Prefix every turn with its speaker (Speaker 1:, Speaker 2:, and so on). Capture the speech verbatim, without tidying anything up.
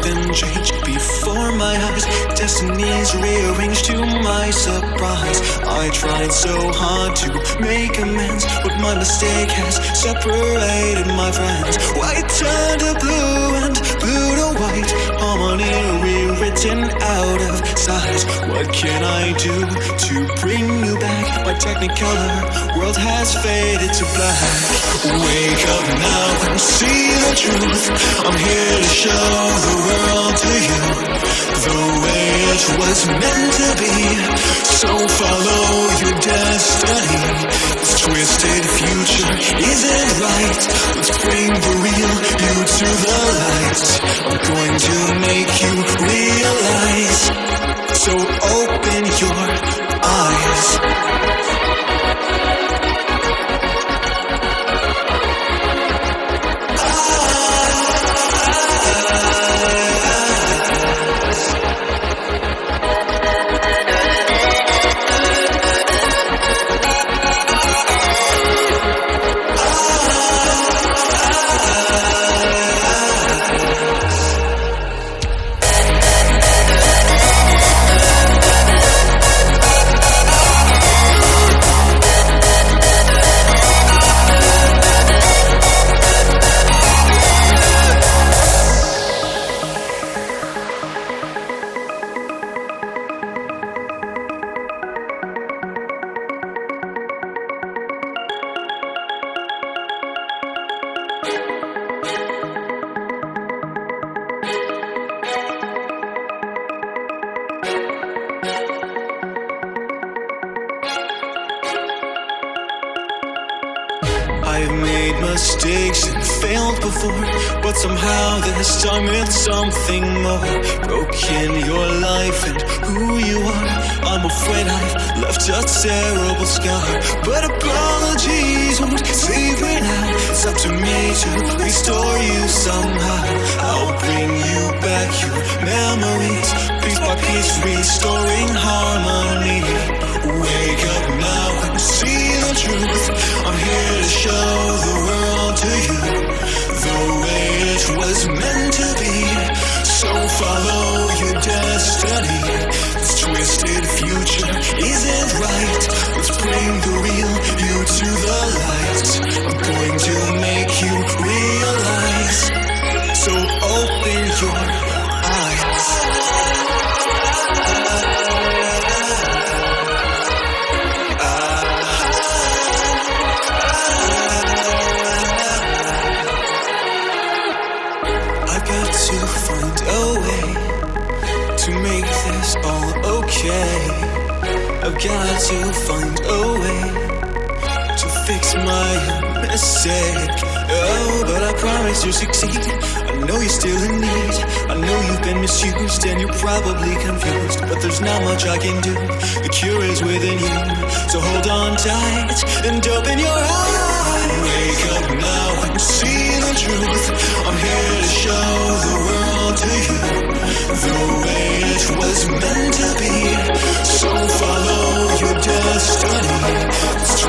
Speaker 1: been changed before my eyes. Destiny's rearranged to my surprise. I tried so hard to make amends, but my mistake has separated my friends. White turned to blue and blue to white, harmony rewritten out of sight. What can I do to bring you back? My technicolor world has faded to black. Wake up now and see the truth. I'm here to show the world to you the way it was meant to be. So follow your destiny. This twisted future isn't right. Let's bring the real you to the light. I'm going to make you realize. So open your eyes. I've made mistakes and failed before, but somehow this time it's something more. Broken your life and who you are. I'm afraid I've left a terrible scar, but apologies won't save me now. It's up to me to restore you somehow. I'll bring you back your memories, piece by piece, restoring harmony. Wake up now and see the truth. I'm here to show the world to you the way it was meant to be. So follow your destiny. This twisted future isn't right. Let's bring the real you to the light. I'm going to make you realize. So open your eyes. To find a way to make this all okay. I've got to find a way to fix my mistake. Oh, but I promise to succeed. I know you're still in need. I know you've been misused and you're probably confused, but there's not much I can do. The cure is within you. So hold on tight and open your eyes. Wake up now and see the truth. I'm here to show the world to you the way it was meant to be. So follow your destiny.